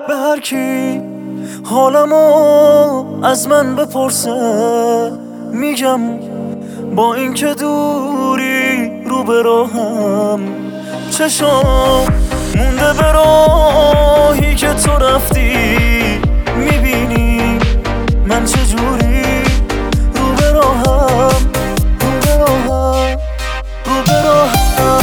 به هر کی حالمو از من بپرسه میگم با اینکه دوری رو به راهم، چشام مونده به راهی که تو رفتی، میبینی من چجوری رو به راهم، رو به راهم، رو به راهم.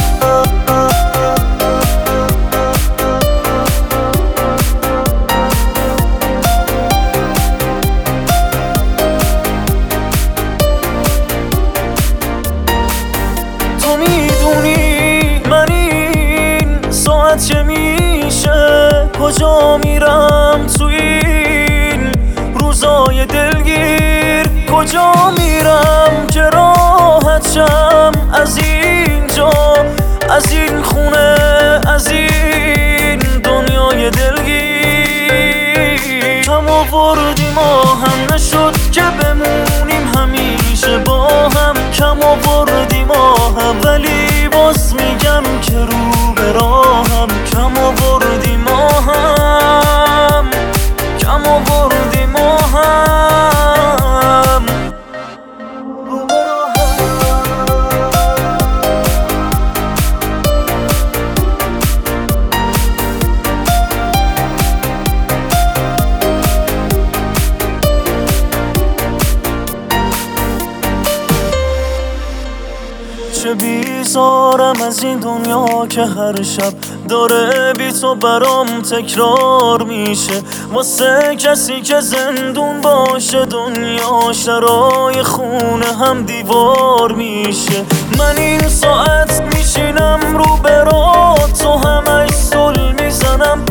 تو میدونی من این ساعت چه میشه، کجا میرم تو این روزای دلگیر، کجا میرم که راحت شم از اینجا، از این خونه، از این دنیای دلگیر. کم آوردی ما هم نشد که بمونیم همیشه با هم، کم آوردی ما هم ولی باز میگم که رو به راهم، کم آوردی ما هم، کم آوردی ما هم، رو به راهم. چه بیزارم از این دنیا که هر شب داره بی تو برام تکرار میشه، واسه کسی که زندون باشه دنیاش درای خونه هم دیوار میشه. من این ساعت میشینم رو به راه، تو همش سل میزنم